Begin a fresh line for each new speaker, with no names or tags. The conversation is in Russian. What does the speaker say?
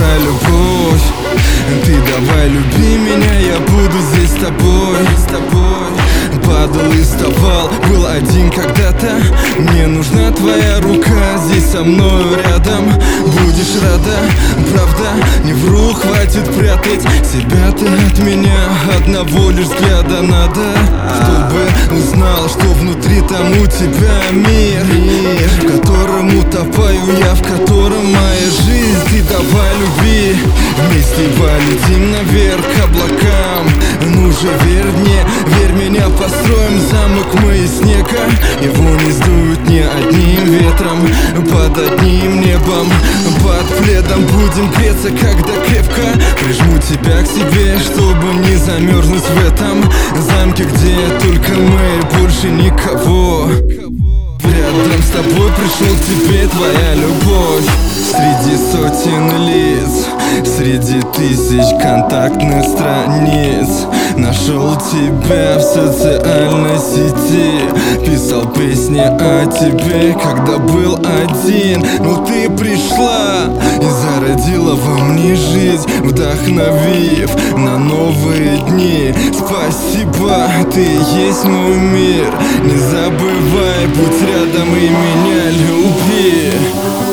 про любовь. Ты давай люби меня, я буду здесь с тобой. Падал и вставал, был один когда-то. Мне нужна твоя рука, здесь со мною рядом. Будешь рада, правда, не вру, хватит прятать себя ты от меня. Одного лишь взгляда надо, чтобы узнал, что внутри там у тебя мир, в котором утопаю я, в котором моя жизнь. Ты давай люби, вместе полетим наверх к облакам. Ну же, верь мне, верь меня, построим замок мы из снега. Его не сдуют ни одним ветром, под одним небом, под пледом будем греться, когда крепко прижму тебя к себе, чтобы не замерзнуть в этом замке, где только мы и больше никого. Рядом с тобой пришел к тебе твоя любовь. Среди сотен лиц, среди тысяч контактных страниц нашел тебя в социальной сети. Писал песни о тебе, когда был один. Но ты пришла и зародила во мне жизнь, вдохновив на новые дни. Спасибо, ты есть мой мир. Не забывай, будь рядом и меня люби.